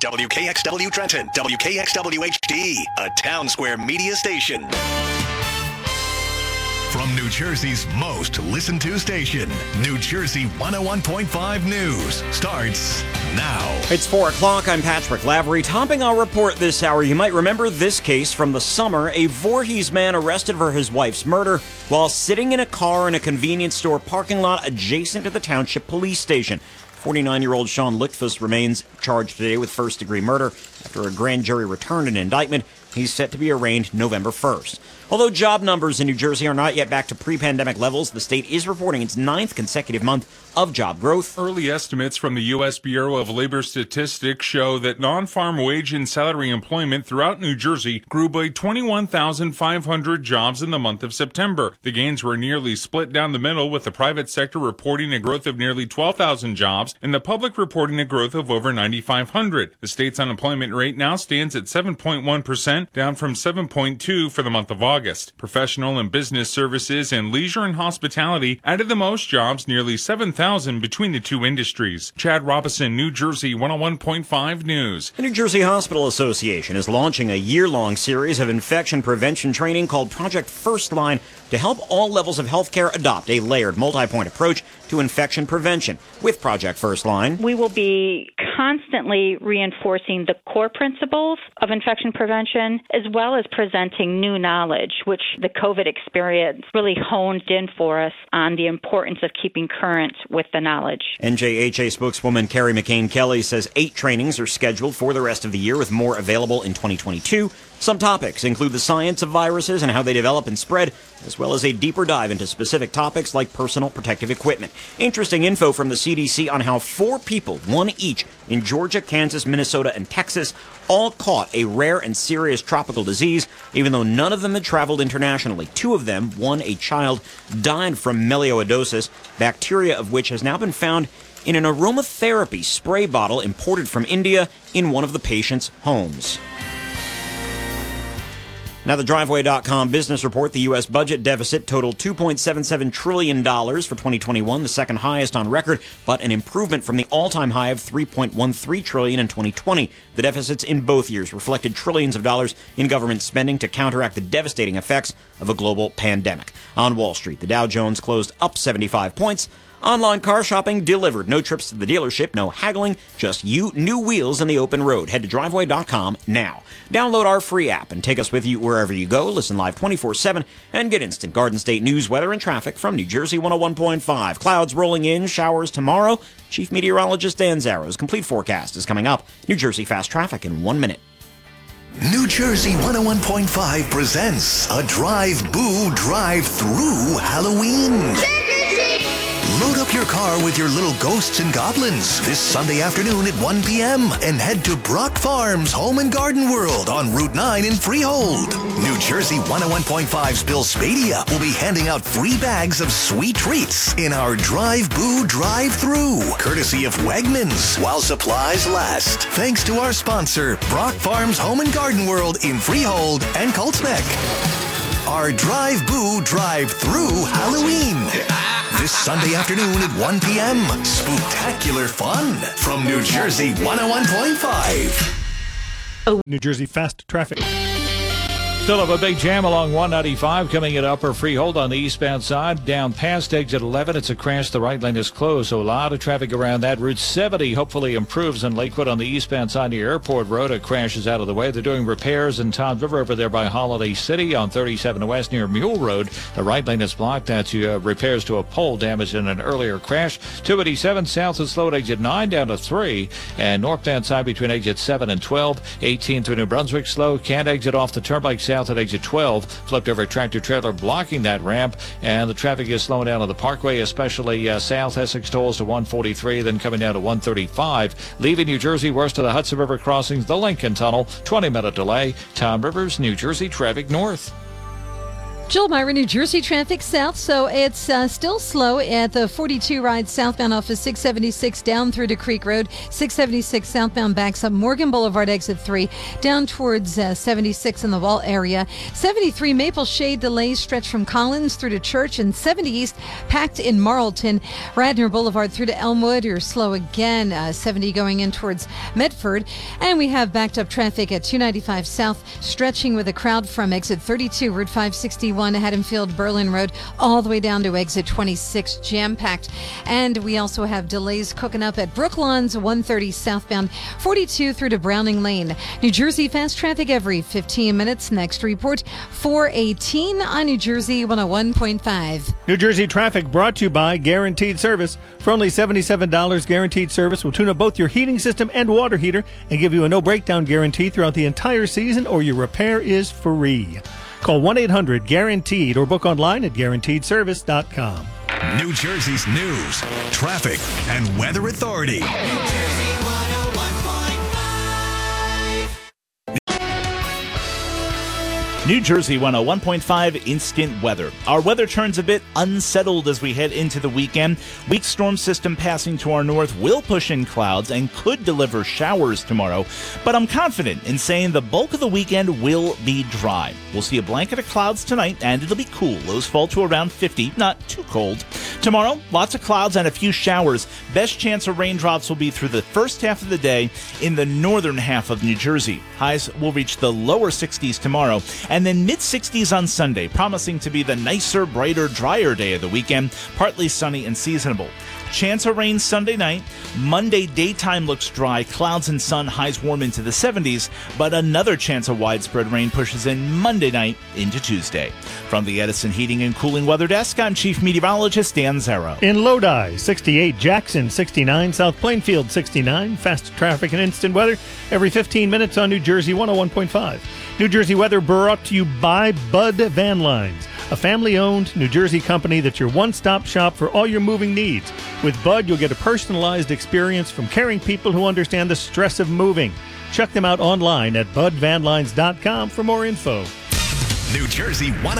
WKXW Trenton, WKXW HD, a Town Square media station. From New Jersey's most listened to station, New Jersey 101.5 News starts now. It's 4 o'clock. I'm Patrick Lavery. Topping our report this hour, you might remember this case from the summer. A Voorhees man arrested for his wife's murder while sitting in a car in a convenience store parking lot adjacent to the township police station. 49-year-old Sean Lichtfuss remains charged today with first-degree murder. After a grand jury returned an indictment, he's set to be arraigned November 1st. Although job numbers in New Jersey are not yet back to pre-pandemic levels, the state is reporting its 9th consecutive month of job growth. Early estimates from the U.S. Bureau of Labor Statistics show that non-farm wage and salary employment throughout New Jersey grew by 21,500 jobs in the month of September. The gains were nearly split down the middle, with the private sector reporting a growth of nearly 12,000 jobs and the public reporting a growth of over 9,500. The state's unemployment rate now stands at 7.1%, down from 7.2% for the month of August. Professional and business services and leisure and hospitality added the most jobs, nearly 7,000 between the two industries. Chad Robinson, New Jersey 101.5 News. The New Jersey Hospital Association is launching a year-long series of infection prevention training called Project First Line to help all levels of healthcare adopt a layered, multi-point approach to infection prevention. With Project First Line, we will be constantly reinforcing the core principles of infection prevention, as well as presenting new knowledge, which the COVID experience really honed in for us on the importance of keeping current with the knowledge. NJHA spokeswoman Carrie McCain-Kelly says 8 trainings are scheduled for the rest of the year, with more available in 2022. Some topics include the science of viruses and how they develop and spread, as well as a deeper dive into specific topics like personal protective equipment. Interesting info from the CDC on how 4 people, 1 each, in Georgia, Kansas, Minnesota, and Texas, all caught a rare and serious tropical disease, even though none of them had traveled internationally. 2 of them, 1 a child, died from melioidosis, bacteria of which has now been found in an aromatherapy spray bottle imported from India in one of the patient's homes. Now, the Driveway.com business report, the U.S. budget deficit totaled $2.77 trillion for 2021, the second highest on record, but an improvement from the all-time high of $3.13 trillion in 2020. The deficits in both years reflected trillions of dollars in government spending to counteract the devastating effects of a global pandemic. On Wall Street, the Dow Jones closed up 75 points. Online car shopping delivered. No trips to the dealership, no haggling, just new wheels in the open road. Head to Driveway.com now. Download our free app and take us with you wherever you go. Listen live 24/7 and get instant Garden State news, weather, and traffic from New Jersey 101.5. Clouds rolling in, showers tomorrow. Chief Meteorologist Dan Zarrow's complete forecast is coming up. New Jersey Fast Traffic in 1 minute. New Jersey 101.5 presents a drive-boo drive-through Halloween. Load up your car with your little ghosts and goblins this Sunday afternoon at 1 p.m. and head to Brock Farms Home and Garden World on Route 9 in Freehold. New Jersey 101.5's Bill Spadia will be handing out free bags of sweet treats in our Drive-Boo Drive-Through, courtesy of Wegmans, while supplies last. Thanks to our sponsor, Brock Farms Home and Garden World in Freehold and Colts Neck. Our Drive-Boo Drive-Through Halloween. This Sunday afternoon at 1 p.m. Spooktacular fun from New Jersey 101.5. New Jersey Fast Traffic. Still have a big jam along 195 coming at Upper Freehold on the eastbound side. Down past exit 11, it's a crash. The right lane is closed, so a lot of traffic around that. Route 70 hopefully improves in Lakewood on the eastbound side near Airport Road. A crash is out of the way. They're doing repairs in Toms River over there by Holiday City on 37 West near Mule Road. The right lane is blocked. That's repairs to a pole damaged in an earlier crash. 287 south is slow at exit 9 down to 3. And northbound side between exit 7 and 12. 18 through New Brunswick slow. Can't exit off the turnpike south at exit 12, flipped over a tractor trailer blocking that ramp, and the traffic is slowing down on the Parkway, especially south Essex tolls to 143, then coming down to 135. Leaving New Jersey west of the Hudson River crossings, the Lincoln Tunnel, 20-minute delay. Tom Rivers, New Jersey traffic north. Joel Myra, New Jersey traffic south, so it's still slow at the 42 ride southbound off of 676 down through to Creek Road. 676 southbound backs up Morgan Boulevard exit 3 down towards 76 in the Wall area. 73 Maple Shade delays stretch from Collins through to Church, and 70 East packed in Marlton. Radnor Boulevard through to Elmwood, you're slow again. 70 going in towards Medford. And we have backed up traffic at 295 south, stretching with a crowd from exit 32, Route 561. Haddonfield Berlin Road all the way down to exit 26, jam-packed. And we also have delays cooking up at Brooklands 130 southbound, 42 through to Browning Lane. New Jersey fast traffic every 15 minutes. Next report 4:18 on New Jersey 101.5. New Jersey traffic brought to you by Guaranteed Service. For only $77, Guaranteed Service will tune up both your heating system and water heater and give you a no breakdown guarantee throughout the entire season, or your repair is free. Call 1-800-GUARANTEED or book online at GuaranteedService.com. New Jersey's news, traffic, and weather authority. New Jersey 101.5. New Jersey 101.5 instant weather. Our weather turns a bit unsettled as we head into the weekend. Weak storm system passing to our north will push in clouds and could deliver showers tomorrow, but I'm confident in saying the bulk of the weekend will be dry. We'll see a blanket of clouds tonight, and it'll be cool. Lows fall to around 50, not too cold. Tomorrow, lots of clouds and a few showers. Best chance of raindrops will be through the first half of the day in the northern half of New Jersey. Highs will reach the lower 60s tomorrow, and then mid-60s on Sunday, promising to be the nicer, brighter, drier day of the weekend, partly sunny and seasonable. Chance of rain Sunday night. Monday daytime looks dry, clouds and sun, highs warm into the 70s, but another chance of widespread rain pushes in Monday night into Tuesday. From the Edison Heating and Cooling Weather Desk, I'm Chief Meteorologist Dan Zero. In Lodi, 68, Jackson, 69, South Plainfield, 69. Fast traffic and instant weather every 15 minutes on New Jersey 101.5. New Jersey weather brought to you by Bud Van Lines, a family-owned New Jersey company that's your one-stop shop for all your moving needs. With Bud, you'll get a personalized experience from caring people who understand the stress of moving. Check them out online at budvanlines.com for more info. New Jersey 101.5.